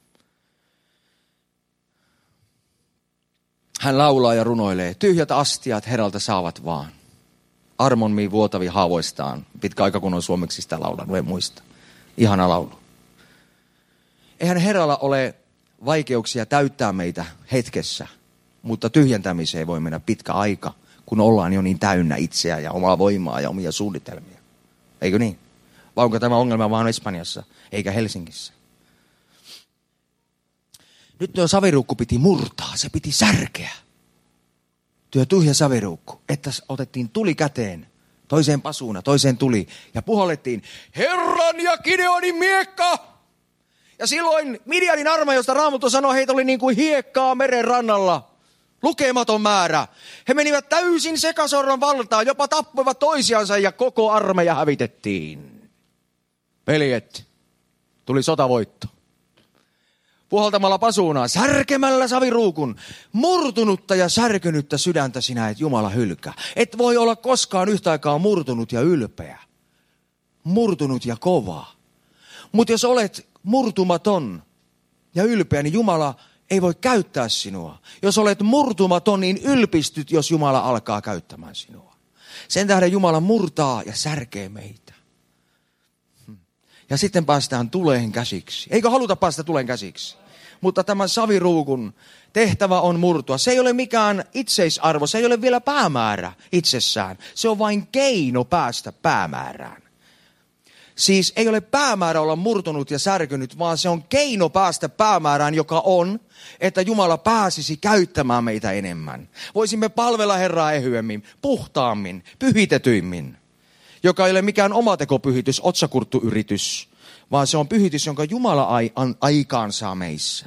Hän laulaa ja runoilee. Tyhjät astiat Herralta saavat vaan. Armonmi vuotavi haavoistaan. Pitkä aika kun on suomeksi sitä laulanut, en muista. Ihana laulu. Eihän Herralla ole vaikeuksia täyttää meitä hetkessä. Mutta tyhjentämiseen voi mennä pitkä aika, kun ollaan jo niin täynnä itseä ja omaa voimaa ja omia suunnitelmia. Eikö niin? Vai onko tämä ongelma vaan Espanjassa, eikä Helsingissä? Nyt tuo saviruukku piti murtaa, se piti särkeä. Tuo tyhjä saviruukku, että otettiin tuli käteen, toiseen pasuna, toiseen tuli ja puhallettiin Herran ja Gideonin miekka! Ja silloin Midianin armeija, josta Raamattu sanoi, heitä oli niin kuin hiekkaa meren rannalla. Lukematon määrä. He menivät täysin sekasorron valtaan, jopa tappoivat toisiansa ja koko armeija hävitettiin. Veljet, tuli sotavoitto. puhaltamalla pasuunaa, särkemällä saviruukun, murtunutta ja särkynyttä sydäntä sinä et Jumala hylkää. Et voi olla koskaan yhtä aikaa murtunut ja ylpeä. Murtunut ja kova. Mutta jos olet murtumaton ja ylpeä, niin Jumala ei voi käyttää sinua. Jos olet murtumaton, niin ylpistyt, jos Jumala alkaa käyttämään sinua. Sen tähden Jumala murtaa ja särkee meitä. Ja sitten päästään tuleen käsiksi. Eikö haluta päästä tuleen käsiksi? Mutta tämän saviruukun tehtävä on murtua. Se ei ole mikään itseisarvo, se ei ole vielä päämäärä itsessään. Se on vain keino päästä päämäärään. Siis ei ole päämäärä olla murtunut ja särkynyt, vaan se on keino päästä päämäärään, joka on, että Jumala pääsisi käyttämään meitä enemmän. Voisimme palvella Herraa ehyemmin, puhtaammin, pyhitetyimmin. Joka ei ole mikään omatekopyhitys, otsakurttuyritys, vaan se on pyhitys, jonka Jumala aikaan saa meissä.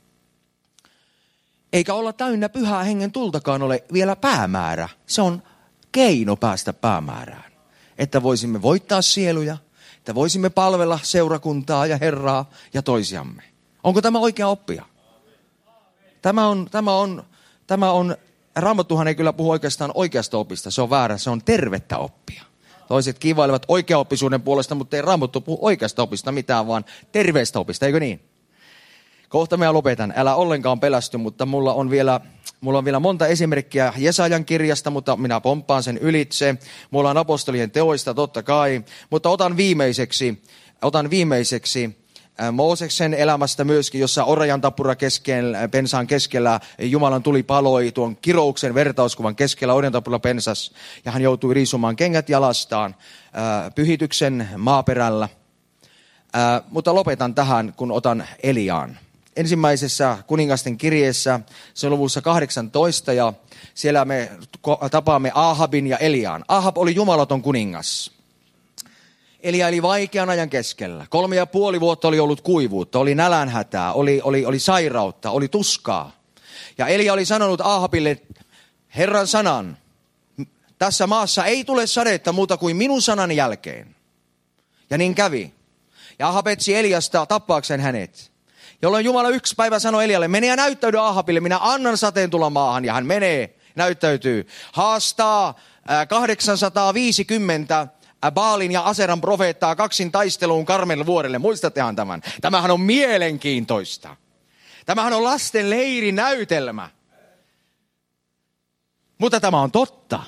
Eikä olla täynnä pyhää hengen tultakaan ole vielä päämäärä. Se on keino päästä päämäärään. Että voisimme voittaa sieluja, että voisimme palvella seurakuntaa ja Herraa ja toisiamme. Onko tämä oikea oppia? Tämä on, tämä on, tämä on, Raamattuhan ei kyllä puhu oikeastaan oikeasta opista, se on väärä, se on tervettä oppia. Toiset kivailevat oikeaoppisuuden puolesta, mutta ei Raamattu puhu oikeasta opista mitään, vaan terveestä opista, eikö niin? Kohta minä lopetan. Älä ollenkaan pelästy, mutta mulla on vielä, mulla on vielä monta esimerkkiä Jesajan kirjasta, mutta minä pomppaan sen ylitse. Mulla on apostolien teoista totta kai, mutta otan viimeiseksi, otan viimeiseksi Mooseksen elämästä myöskin, jossa orajan tappura keskellä, pensaan keskellä, Jumalan tuli paloi tuon kirouksen vertauskuvan keskellä, orajan tappura pensas, ja hän joutui riisumaan kengät jalastaan ää, pyhityksen maaperällä. Ää, mutta lopetan tähän, kun otan Eliaan. Ensimmäisessä kuningasten kirjeessä, se on luvussa kahdeksantoista, ja siellä me tapaamme Ahabin ja Eliaan. Ahab oli jumalaton kuningas. Elia eli vaikean ajan keskellä. Kolme ja puoli vuotta oli ollut kuivuutta, oli nälänhätää, oli, oli, oli sairautta, oli tuskaa. Ja Elia oli sanonut Ahabille Herran sanan, tässä maassa ei tule sadetta muuta kuin minun sanani jälkeen. Ja niin kävi. Ja Ahab etsi Eliasta tappaakseen hänet. Jolloin Jumala yksi päivä sanoi Elialle, mene ja näyttäydy Ahabille, minä annan sateen tulla maahan. Ja hän menee, näyttäytyy, haastaa kahdeksansataaviisikymmentä Baalin ja Aseran profeettaa kaksin taisteluun Karmel vuorelle. Muistattehan tämän? Tämähän on mielenkiintoista. Tämähän on lasten leirinäytelmä. Mutta tämä on totta.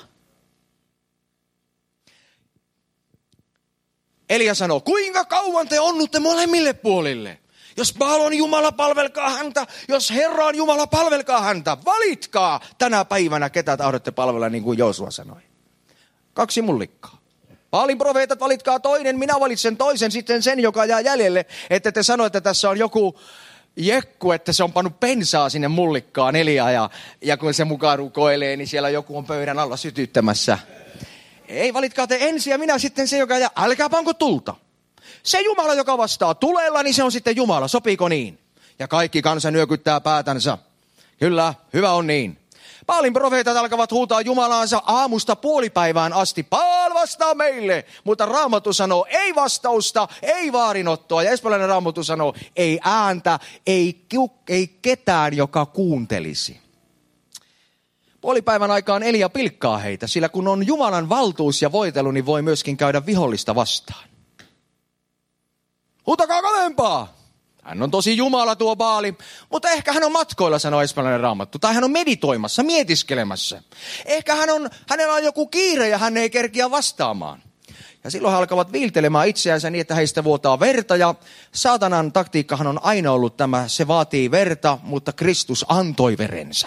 Elia sanoo, kuinka kauan te onnutte molemmille puolille? Jos Baal on Jumala, palvelkaa häntä. Jos Herra on Jumala, palvelkaa häntä. Valitkaa tänä päivänä, ketä tahdotte palvella, niin kuin Joosua sanoi. Kaksi mullikkaa. Baalin profeetat, valitkaa toinen, minä valitsen toisen, sitten sen, joka jää jäljelle. Että te sanoitte, että tässä on joku jekku, että se on pannut pensaa sinne mullikkaan Eliaa. Ja, ja kun se mukaan rukoilee, niin siellä joku on pöydän alla sytyttämässä. Ei, valitkaa te ensin ja minä sitten se, joka jää. Älkää panko tulta. Se Jumala, joka vastaa tulella, niin se on sitten Jumala. Sopiiko niin? Ja kaikki kansa nyökyttää päätänsä. Kyllä, hyvä on niin. Baalin profeetat alkavat huutaa Jumalaansa aamusta puolipäivään asti. Baal vastaa meille, mutta Raamattu sanoo ei vastausta, ei vaarinottoa. Ja espanjalainen Raamattu sanoo ei ääntä, ei, ei ketään, joka kuuntelisi. Puolipäivän aikaan Elia pilkkaa heitä, sillä kun on Jumalan valtuus ja voitelu, niin voi myöskin käydä vihollista vastaan. Huutakaa kovempaa! Hän on tosi Jumala tuo Baali, mutta ehkä hän on matkoilla, sanoo espanjalainen Raamattu. Tai hän on meditoimassa, mietiskelemässä. Ehkä hän on, hänellä on joku kiire ja hän ei kerkiä vastaamaan. Ja silloin he alkavat viiltelemään itseänsä niin, että heistä vuotaa verta. Ja saatanan taktiikkahan on aina ollut tämä, se vaatii verta, mutta Kristus antoi verensä.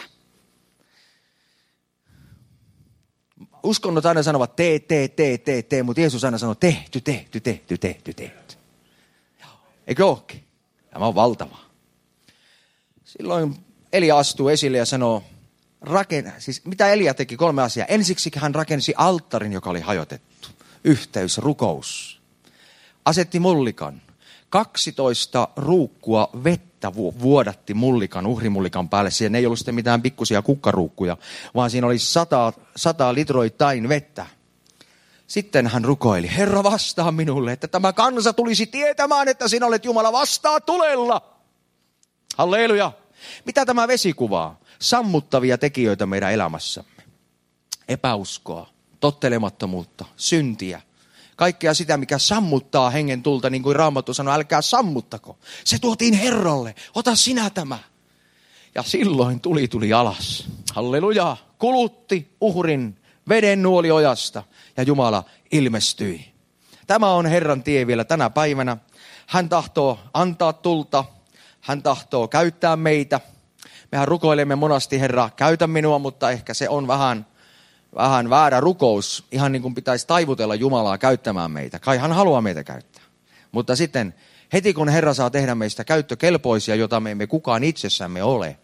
Uskonnot aina sanovat tee, tee, tee, tee, tee, mutta Jeesus aina sanoo tehty, tehty, tehty, tehty, tehty. Eikö ookin? Tämä on valtava. Silloin Elia astuu esille ja sanoo, raken... siis mitä Elia teki? Kolme asiaa. Ensiksi hän rakensi alttarin, joka oli hajotettu. Yhteys, rukous. Asetti mullikan. kaksitoista ruukkua vettä vuodatti mullikan, uhrimullikan päälle. Siinä ei ollut sitten mitään pikkusia kukkaruukkuja, vaan siinä oli sata, sata litroittain vettä. Sitten hän rukoili, Herra vastaa minulle, että tämä kansa tulisi tietämään, että sinä olet Jumala, vastaa tulella. Halleluja. Mitä tämä vesi kuvaa? Sammuttavia tekijöitä meidän elämässämme. Epäuskoa, tottelemattomuutta, syntiä. Kaikkea sitä, mikä sammuttaa hengen tulta, niin kuin Raamattu sanoi, älkää sammuttako. Se tuotiin Herralle, ota sinä tämä. Ja silloin tuli tuli alas. Halleluja. Kulutti uhrin veden nuoli ojasta ja Jumala ilmestyi. Tämä on Herran tie vielä tänä päivänä. Hän tahtoo antaa tulta. Hän tahtoo käyttää meitä. Mehän rukoilemme monasti, Herra, käytä minua, mutta ehkä se on vähän, vähän väärä rukous. Ihan niin kuin pitäisi taivutella Jumalaa käyttämään meitä. Kai hän haluaa meitä käyttää. Mutta sitten heti kun Herra saa tehdä meistä käyttökelpoisia, jota me emme kukaan itsessämme ole.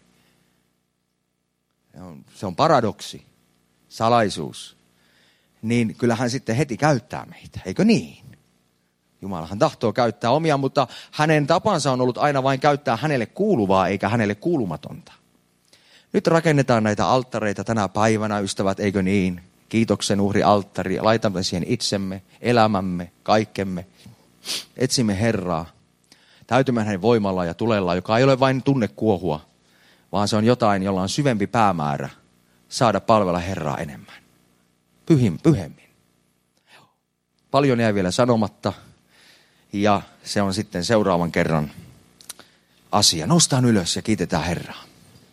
Se on paradoksi, salaisuus. Niin kyllähän sitten heti käyttää meitä, eikö niin? Jumalahan tahtoo käyttää omia, mutta hänen tapansa on ollut aina vain käyttää hänelle kuuluvaa eikä hänelle kuulumatonta. Nyt rakennetaan näitä alttareita tänä päivänä, ystävät, eikö niin? Kiitoksen uhri alttari, laitamme siihen itsemme, elämämme, kaikkemme. Etsimme Herraa, täytymme hänen voimalla ja tulella, joka ei ole vain tunnekuohua, vaan se on jotain, jolla on syvempi päämäärä saada palvella Herraa enemmän. Pyhim, pyhemmin. Paljon jäi vielä sanomatta. Ja se on sitten seuraavan kerran asia. Noustaan ylös ja kiitetään Herraa.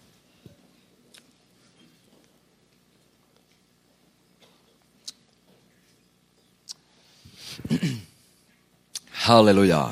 Hallelujaa.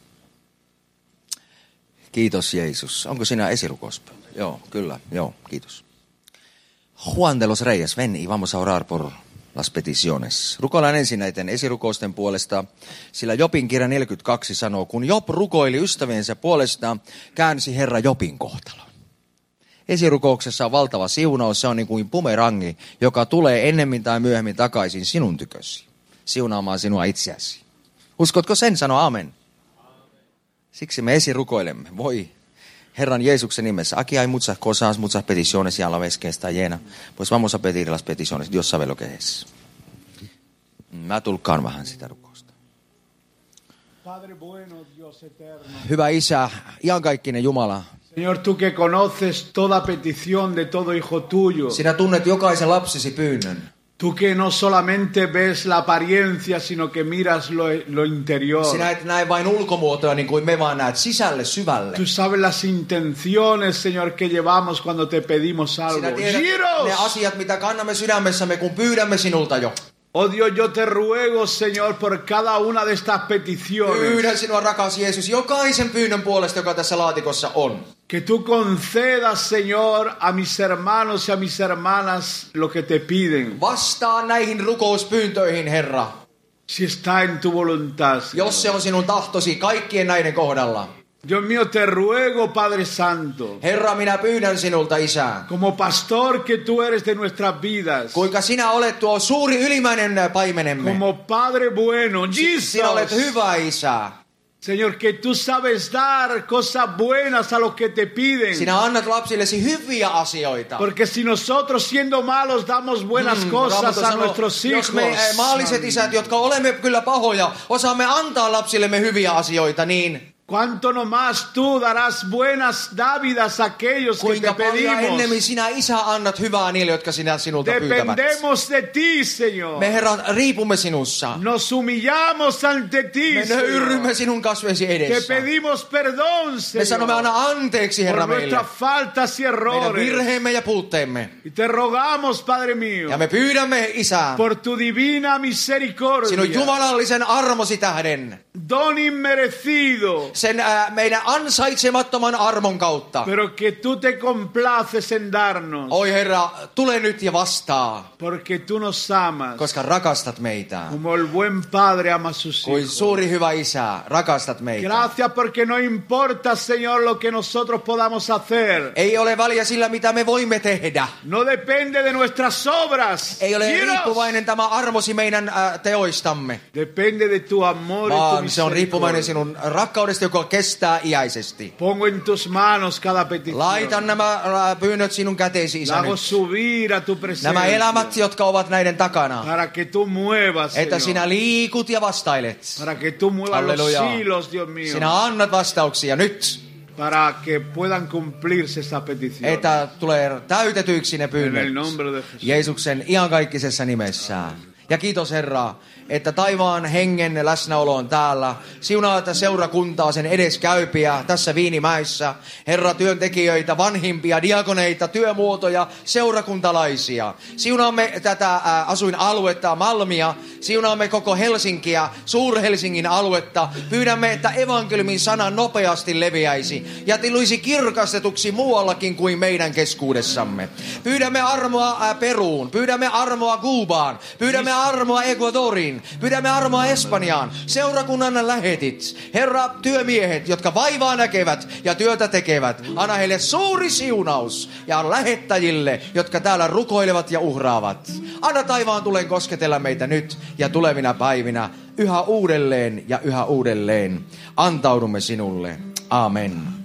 Kiitos Jeesus. Onko sinä esirukouspöytä? Joo, kyllä. Joo, kiitos. Juan de los Reyes, ven y vamos a orar por las peticiones. Rukoillaan ensin näiden esirukousten puolesta, sillä Jobin kirja neljäkymmentäkaksi sanoo, kun Job rukoili ystäviensä puolesta, käänsi Herra Jobin kohtalon. Esirukouksessa on valtava siunaus, se on niin kuin bumerangi, joka tulee ennemmin tai myöhemmin takaisin sinun tykösi, siunaamaan sinua itseäsi. Uskotko sen? Sano amen. Siksi me esirukoilemme. Voi Herran Jeesuksen nimessä. Aquí hay muchas cosas, muchas peticiones y a la vez que está llena. Pues vamos a pedir las peticiones. Dios sabe lo que es. Mä tulkkaan vähän sitä rukousta. Hyvä Isä, iankaikkinen Jumala. Señor, tú que conoces toda petición de todo hijo tuyo. Sinä tunnet jokaisen lapsesi pyynnön. Tú que no solamente ves la apariencia, sino que miras lo, lo interior. Sinä et näe vain ulkomuotoja niin kuin me, vaan näet sisälle, syvälle. Tú sabes las intenciones, Señor, que llevamos cuando te pedimos algo. Sinä tiedät ne asiat, mitä kannamme sydämessämme, kun pyydämme sinulta jo. Oh Dios, yo te ruego, Señor, por cada una de estas peticiones. Pyydän sinua, rakas Jeesus, jokaisen pyynnön puolesta, joka tässä laatikossa on. Que tú concedas, Señor, a mis hermanos y a mis hermanas lo que te piden. Vastaa näihin rukouspyyntöihin, Herra. Si está en tu voluntad, Señor. Jos se on sinun tahtosi kaikkien näiden kohdalla. Dios mío, te ruego, Padre Santo. Herra, minä pyydän sinulta, Isä. Como pastor que tú eres de nuestras vidas. Kuinka sinä olet tuo suuri ylimäinen paimenemme. Como Padre bueno, Jesus. Sinä olet hyvä, Isä. Señor, que tú sabes dar cosas buenas a los que te piden. Sinä annat lapsillesi hyviä asioita. Porque si nosotros siendo malos damos buenas mm, cosas a nuestros hijos. Jos me maalliset isät, jotka olemme kyllä pahoja, osaamme antaa lapsillemme hyviä asioita, niin cuánto no más tú darás buenas dávidas a aquellos que te pedimos. Kuinka ennemmin sinä, Isä, annat hyvää niille, jotka sinä sinulta pyytävät. Dependemos de ti, Señor. Me, Herra, riipumme sinussa. Nos humillamos ante ti, me nöyrrymme sinun kasvesi edessä. Te pedimos perdón, Señor. Me sanomme aina anteeksi, Herra, por meille. Faltas y errores. Meidän virheemme ja puutteemme. Y te rogamos, Padre mío. Ja me pyydämme, Isä, por tu divina misericordia. Sinun jumalallisen armosi tähden. Don inmerecido. Sen äh, meidän ansaitsemattoman armon kautta. Pero que tú te complaces en darnos. Oi Herra, tule nyt ja vastaa. Porque tú nos amas. Koska rakastat meitä. Como el buen padre ama sus hijos. Kuin suuri hyvä Isä, rakastat meitä. Gracias porque no importa, Señor, lo que nosotros podamos hacer. Ei ole väliä sillä, mitä me voimme tehdä. No depende de nuestras obras. Ei ole riippuvainen tämä armosi meidän äh, teoistamme. Depende de tu amor y tu misericordia. Se on riippuvainen sinun rakkaudesta, joka kestää iäisesti. Pongo en tus manos cada petición. Laitan nämä pyynnöt sinun käteesi, Isä, Hago subir a tu presencia. Nämä elämät, jotka ovat näiden takana. Para que tú muevas, että Señor. Sinä liikut ja vastailet. Para que tú muevas los hilos, Dios mío. Sinä annat vastauksia nyt. para que puedan cumplirse esas peticiones. Että tulee täytetyiksi ne En pyynnöt. el nombre de Jesús. Jeesuksen iankaikkisessa nimessä. Ja kiitos Herra, että taivaan hengen läsnäolo on täällä. Siunaa seurakuntaa, sen edeskäypiä tässä Viinimäessä. Herra, työntekijöitä, vanhimpia, diakoneita, työmuotoja, seurakuntalaisia. Siunaamme tätä ä, asuinaluetta, Malmia. Siunaamme koko Helsinkiä, Suur-Helsingin aluetta. Pyydämme, että evankeliumin sana nopeasti leviäisi ja tulisi kirkastetuksi muuallakin kuin meidän keskuudessamme. Pyydämme armoa ä, Peruun, pyydämme armoa Kuubaan, pyydämme armoa Ecuadoriin, pyydämme armoa Espanjaan, seurakunnan lähetit, Herra, työmiehet, jotka vaivaa näkevät ja työtä tekevät, anna heille suuri siunaus ja lähettäjille, jotka täällä rukoilevat ja uhraavat. Anna taivaan tulen kosketella meitä nyt ja tulevina päivinä yhä uudelleen ja yhä uudelleen. Antaudumme sinulle. Amen.